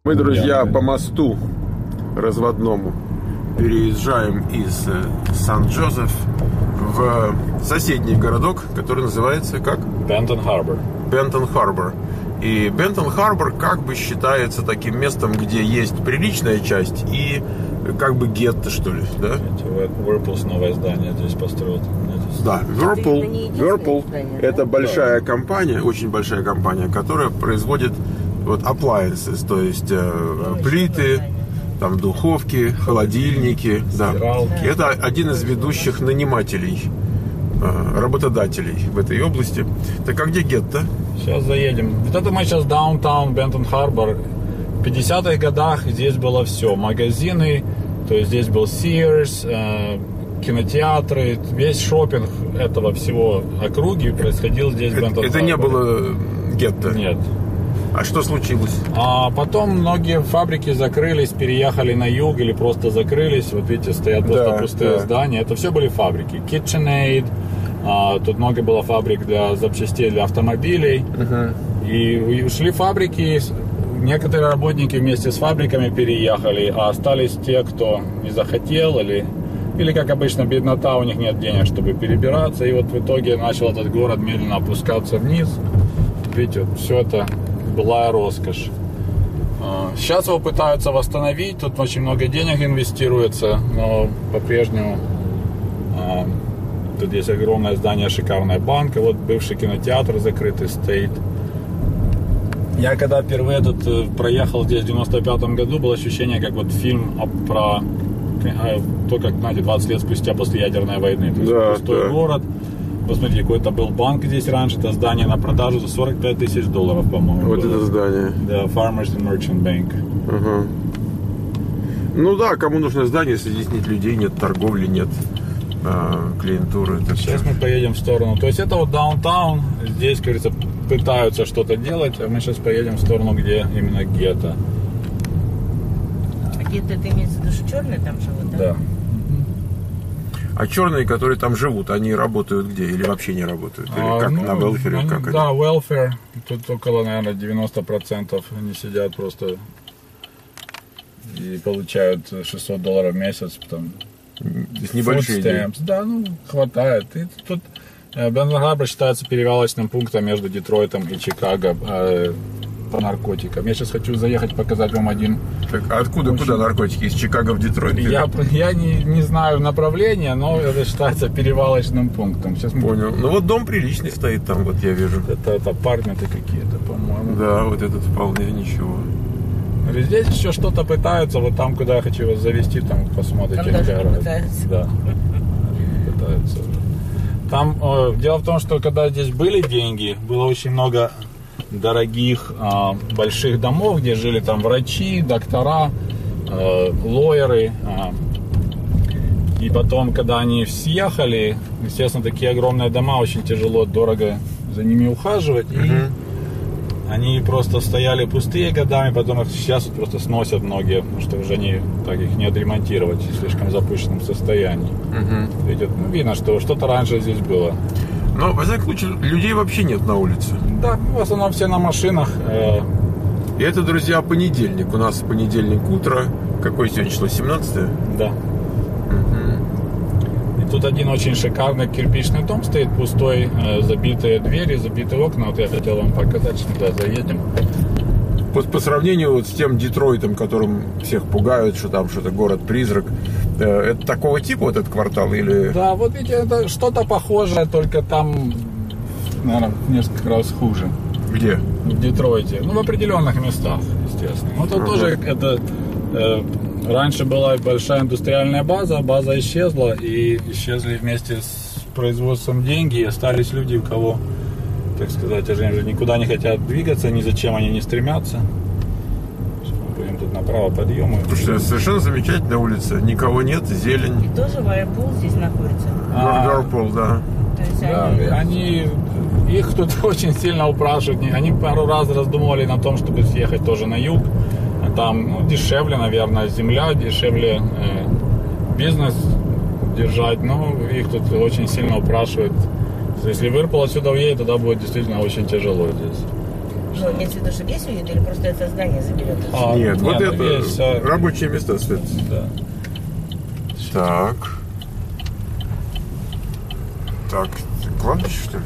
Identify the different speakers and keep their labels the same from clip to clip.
Speaker 1: Мы, друзья, по мосту разводному переезжаем из Сан-Джозеф в соседний городок, который называется как?
Speaker 2: Бентон-Харбор.
Speaker 1: Бентон-Харбор. И Бентон-Харбор как бы считается таким местом, где есть приличная часть и как бы гетто, что ли, да?
Speaker 2: Whirlpool новое здание здесь построят.
Speaker 1: Да, Whirlpool это большая компания, очень большая компания, которая производит вот appliances, то есть плиты, там духовки, холодильники, да. Это один из ведущих нанимателей, работодателей в этой области. Так а где гетто?
Speaker 2: Сейчас заедем. Вот это мы сейчас даунтаун, Бентон-Харбор. В 50-х годах здесь было все. Магазины, то есть здесь был Sears, кинотеатры, весь шопинг этого всего округи происходил здесь в Бентон-Харборе.
Speaker 1: Это не было гетто?
Speaker 2: Нет.
Speaker 1: А что случилось?
Speaker 2: А потом многие фабрики закрылись, переехали на юг или просто закрылись. Вот видите, стоят просто пустые здания. Это все были фабрики. KitchenAid, тут много было фабрик для запчастей для автомобилей. И ушли фабрики, некоторые работники вместе с фабриками переехали, а остались те, кто не захотел или как обычно, беднота, у них нет денег, чтобы перебираться. И вот в итоге начал этот город медленно опускаться вниз. Видите, вот все это была роскошь. Сейчас его пытаются восстановить, тут очень много денег инвестируется, но по-прежнему тут есть огромное здание, шикарная банка, вот бывший кинотеатр закрытый стоит. Я когда впервые тут проехал здесь в 95-м году, было ощущение, как вот фильм про то, как, знаете, 20 лет спустя после ядерной войны. То есть пустой город. Посмотрите, какой-то был банк здесь раньше, это здание на продажу за $45 тысяч, по-моему.
Speaker 1: Вот
Speaker 2: было.
Speaker 1: Это здание.
Speaker 2: Да, Farmers and Merchant Bank.
Speaker 1: Ну да, кому нужно здание, если здесь нет людей, нет торговли, нет клиентуры.
Speaker 2: Сейчас мы поедем в сторону. То есть это вот даунтаун, здесь, как говорится, пытаются что-то делать, а мы сейчас поедем в сторону, где именно гетто.
Speaker 3: А гетто это имеется в виду, что черные там живут, да?
Speaker 2: Да.
Speaker 1: А черные, которые там живут, они работают где? Или вообще не работают? Или как, на welfare? Как
Speaker 2: да, welfare. Тут около, наверное, 90% они сидят просто и получают $600 в месяц. Там,
Speaker 1: небольшие деньги.
Speaker 2: Да, ну, хватает. И тут Бентон-Харбор считается перевалочным пунктом между Детройтом и Чикаго по наркотикам. Я сейчас хочу заехать, показать вам один.
Speaker 1: Так, а куда наркотики? Из Чикаго в Детройт?
Speaker 2: Я не знаю направления, но это считается перевалочным пунктом. Сейчас
Speaker 1: Понял. Ну вот дом приличный стоит там, вот я вижу.
Speaker 2: Это апартменты какие-то, по-моему.
Speaker 1: Да, вот этот вполне ничего.
Speaker 2: Здесь еще что-то пытаются, вот там, куда я хочу вас завести, там посмотрите.
Speaker 3: Там даже не пытаются.
Speaker 2: Да, пытаются. Там дело в том, что когда здесь были деньги, было очень много дорогих больших домов, где жили там врачи, доктора, лоеры. И потом, когда они съехали, естественно, такие огромные дома, очень тяжело, дорого за ними ухаживать. И они просто стояли пустые годами, потом их сейчас вот просто сносят многие, потому что уже они так их не отремонтировать в слишком запущенном состоянии. Видно, что что-то раньше здесь было.
Speaker 1: Но, во всяком случае, людей вообще нет на улице.
Speaker 2: Да, в основном все на машинах.
Speaker 1: И это, друзья, понедельник. У нас понедельник утро. Какое сегодня число? 17-е?
Speaker 2: Да. И тут один очень шикарный кирпичный дом стоит, пустой, забитые двери, забитые окна. Вот я хотел вам показать, сюда заедем.
Speaker 1: По сравнению вот с тем Детройтом, которым всех пугают, что там что-то город-призрак, это такого типа вот этот квартал или...
Speaker 2: Да, вот видите, это что-то похожее, только там, наверное, в несколько раз хуже.
Speaker 1: Где?
Speaker 2: В Детройте. Ну, в определенных местах, естественно. Вот это тоже, это... раньше была большая индустриальная база исчезла, и исчезли вместе с производством деньги, и остались люди, у кого, так сказать, уже никуда не хотят двигаться, ни зачем они не стремятся. Будем тут направо подъемы.
Speaker 1: Потому что совершенно замечательная улица, никого нет, зелень.
Speaker 3: И тоже Whirlpool здесь находится.
Speaker 1: Whirlpool, да.
Speaker 3: То есть
Speaker 2: они их тут очень сильно упрашивают. Они пару раз раздумывали на том, чтобы съехать тоже на юг. Там дешевле, наверное, земля, дешевле бизнес держать. Но их тут очень сильно упрашивают. Если Whirlpool отсюда уедет, тогда будет действительно очень тяжело здесь.
Speaker 3: Ну, имеется в виду, что весь уедет или просто это здание заберет?
Speaker 1: Нет, вот это
Speaker 2: весь,
Speaker 1: рабочие места стоят.
Speaker 2: Да.
Speaker 1: Так. Так, кладбище, что ли?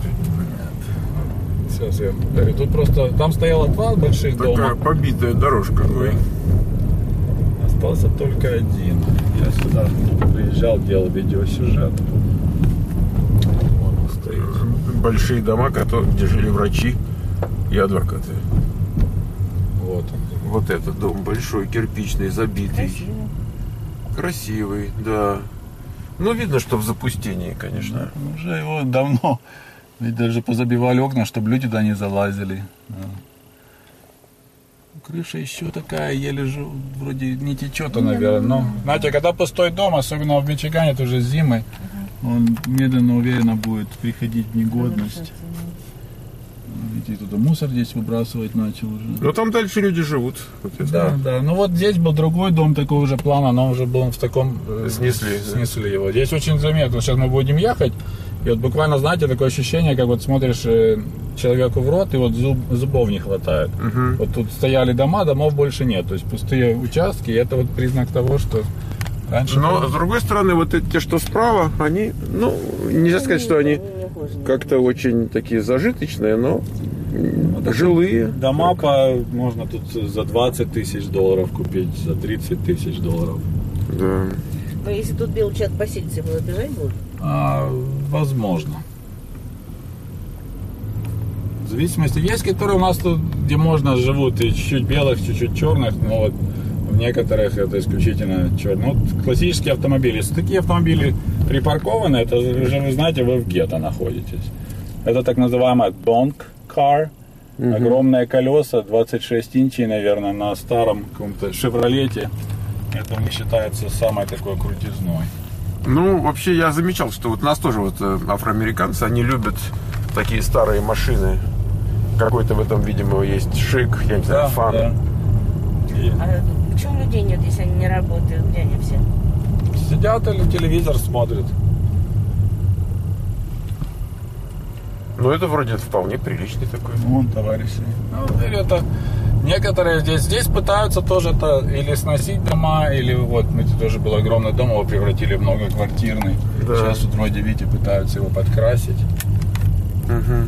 Speaker 2: Сейчас я говорю, тут просто там стояло два больших
Speaker 1: Такая
Speaker 2: дома.
Speaker 1: побитая дорожка. Ой.
Speaker 2: Остался только один. Я сюда приезжал, делал видеосюжет. Он стоит.
Speaker 1: Большие дома, где жили врачи и адвокаты.
Speaker 2: Вот он.
Speaker 1: Вот этот дом большой, кирпичный, забитый.
Speaker 3: Красиво.
Speaker 1: Красивый, да. Ну, видно, что в запустении, конечно.
Speaker 2: Уже его давно. Ведь даже позабивали окна, чтобы люди туда не залазили. Да. Крыша еще такая, еле же вроде не течет, наверное. Но, знаете, когда пустой дом, особенно в Мичигане, это уже зимой, он медленно, уверенно будет приходить в негодность. Видите, туда мусор здесь выбрасывать начал уже.
Speaker 1: Но там дальше люди живут. Вот я знаю.
Speaker 2: Да. Ну вот здесь был другой дом такого же плана, но уже был в таком...
Speaker 1: Снесли
Speaker 2: его. Здесь очень заметно. Сейчас мы будем ехать, и вот буквально, знаете, такое ощущение, как вот смотришь человеку в рот, и вот зубов не хватает.
Speaker 1: Угу.
Speaker 2: Вот тут стояли дома, домов больше нет. То есть пустые участки, и это вот признак того, что раньше...
Speaker 1: Но, с другой стороны, вот эти, что справа, они, ну, нельзя сказать, что они как-то очень такие зажиточные, но жилые.
Speaker 2: Дома можно тут за 20 тысяч долларов купить, за 30 тысяч долларов.
Speaker 1: Да.
Speaker 3: Но если тут белый человек поселится, его обижать будут?
Speaker 2: Возможно. В зависимости. Есть, которые у нас тут, где можно, живут и чуть-чуть белых, чуть-чуть черных, но вот в некоторых это исключительно черные. Вот классические автомобили. Если такие автомобили припаркованы, это уже, вы знаете, вы в гетто находитесь. Это так называемая donk car. Огромные колеса, 26 инчей, наверное, на старом каком-то «Шевролете». Это не считается самой такой крутизной.
Speaker 1: Ну, вообще, я замечал, что вот у нас тоже вот афроамериканцы, они любят такие старые машины. Какой-то в этом, видимо, есть шик, я не знаю, фан.
Speaker 2: Да.
Speaker 3: А почему людей нет, если они не работают? Где они все?
Speaker 2: Сидят или телевизор смотрят.
Speaker 1: Ну, это вроде вполне приличный такой.
Speaker 2: Вон, товарищи. Ну, это некоторые здесь пытаются тоже это или сносить дома, или вот, видите, тоже был огромный дом, его превратили в многоквартирный.
Speaker 1: Да.
Speaker 2: Сейчас вот вроде, видите, пытаются его подкрасить.
Speaker 1: Угу.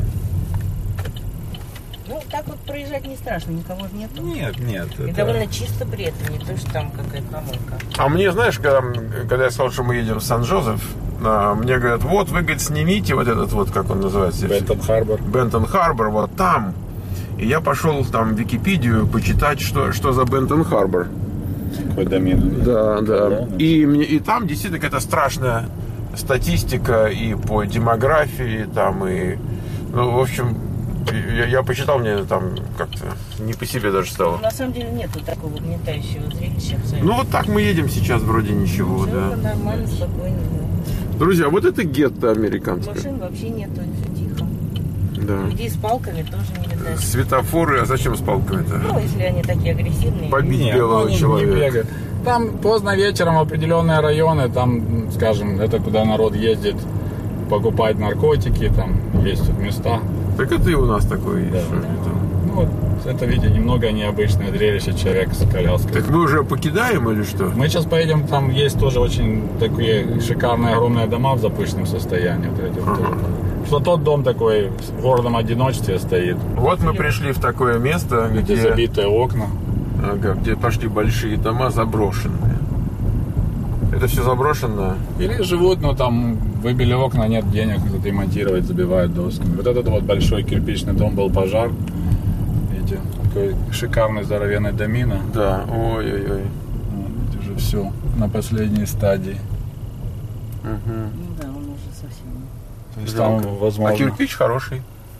Speaker 3: Ну, так вот проезжать не страшно, никого же нету.
Speaker 2: Нет.
Speaker 3: И довольно чисто при этом, не то, что там какая-то помойка.
Speaker 1: А мне, знаешь, когда я сказал, что мы едем в Сан-Жозеф, мне говорят, вот, вы, говорит, снимите вот этот вот, как он называется?
Speaker 2: Бентон-Харбор.
Speaker 1: Бентон-Харбор, вот там. И я пошел там в Википедию почитать, что за Бентон-Харбор.
Speaker 2: Какой домен.
Speaker 1: Да. И там действительно какая-то страшная статистика и по демографии, там, и... Ну, в общем, я почитал, мне там как-то не по себе даже стало.
Speaker 3: На самом деле нету такого угнетающего зрелища.
Speaker 1: Ну, вот так мы едем сейчас, вроде ничего,
Speaker 3: все
Speaker 1: да.
Speaker 3: нормально, спокойно.
Speaker 1: Друзья, вот это гетто американское.
Speaker 3: Машин вообще нету, все тихо.
Speaker 1: Да.
Speaker 3: Людей с палками тоже не видать.
Speaker 1: Светофоры, а зачем с палками-то?
Speaker 3: Ну, если они такие агрессивные.
Speaker 1: Побить белого человека.
Speaker 2: Там поздно вечером определенные районы, там, скажем, это куда народ ездит покупать наркотики, там есть тут места.
Speaker 1: Так это и у нас такое есть.
Speaker 2: Да. Ну, вот это, видите, немного необычное зрелище, человек с коляской.
Speaker 1: Так мы уже покидаем или что?
Speaker 2: Мы сейчас поедем, там есть тоже очень такие шикарные огромные дома в запущенном состоянии. Вот эти вот. Что тот дом такой в городом одиночестве стоит.
Speaker 1: Вот мы пришли в такое место,
Speaker 2: где забитые окна.
Speaker 1: Ага, где пошли большие дома заброшенные. Это все заброшенное?
Speaker 2: Или живут, но там выбили окна, нет денег ремонтировать, забивают досками. Вот этот вот большой кирпичный дом, был пожар. Видите, такой шикарный здоровенный домина.
Speaker 1: Да, ой-ой-ой.
Speaker 2: Вот, уже все на последней стадии.
Speaker 1: Угу.
Speaker 3: Ну да, он уже совсем.
Speaker 2: То есть там, возможно...
Speaker 1: А кирпич хороший.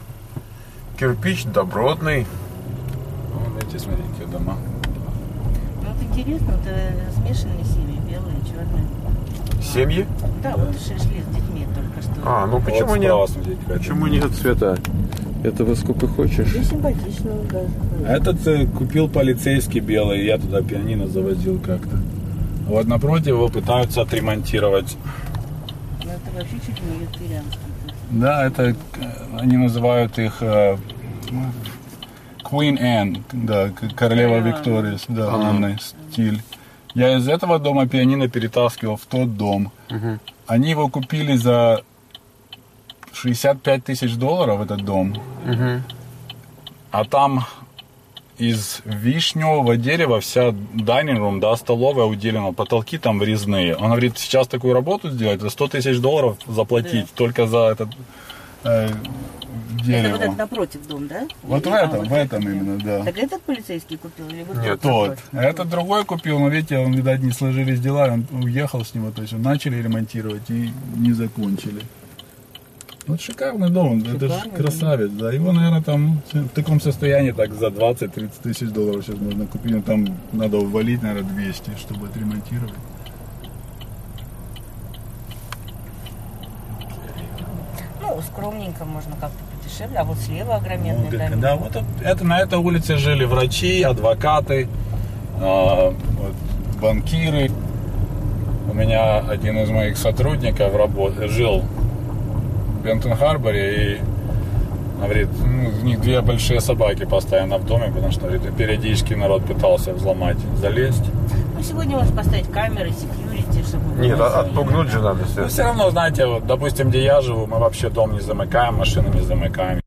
Speaker 1: Кирпич добротный.
Speaker 2: Вон эти, смотрите, какие дома.
Speaker 3: Ну, вот интересно, это смешанные семьи, белые, черные.
Speaker 1: Семьи?
Speaker 3: Да, вот шли с детьми только что.
Speaker 1: А, ну почему
Speaker 2: вот
Speaker 1: нет?
Speaker 2: справа, смотрите,
Speaker 1: Почему нет цвета? Этого сколько хочешь.
Speaker 3: И симпатичного даже.
Speaker 2: Этот купил полицейский белый, я туда пианино завозил как-то. А вот напротив его пытаются отремонтировать.
Speaker 3: Ну, это вообще чуть не викторианский.
Speaker 2: Да, это они называют их Queen Anne, да, королева Виктория, да, Анны стиль. Я из этого дома пианино перетаскивал в тот дом. Они его купили за $65 тысяч, этот дом. А там из вишневого дерева вся dining room, да, столовая уделена, потолки там врезные. Он говорит, сейчас такую работу сделать, за $100 тысяч заплатить только за этот дерево.
Speaker 3: Это вот этот напротив дом, да?
Speaker 2: Вот в этом именно, да.
Speaker 3: Так этот полицейский купил или вот
Speaker 1: Нет,
Speaker 2: Тот. А этот другой купил, но видите, он, видать, не сложились дела, он уехал с него, то есть начали ремонтировать и не закончили. Вот шикарный дом, это же красавец, да. Его, наверное, там в таком состоянии так за $20-30 тысяч сейчас можно купить. Но там надо увалить, наверное, 200, чтобы отремонтировать.
Speaker 3: Ну, скромненько можно как-то подешевле, а вот слева огроменный домик.
Speaker 2: Да, вот это, на этой улице жили врачи, адвокаты, вот, банкиры. У меня один из моих сотрудников жил в Бентон-Харборе и говорит, у них 2 большие собаки постоянно в доме, потому что, говорит, периодически народ пытался взломать, залезть.
Speaker 3: Ну, сегодня можно поставить камеры, секьюрити, чтобы...
Speaker 1: Нет, отпугнуть же надо.
Speaker 2: Но все равно, знаете, вот, допустим, где я живу, мы вообще дом не замыкаем, машину не замыкаем.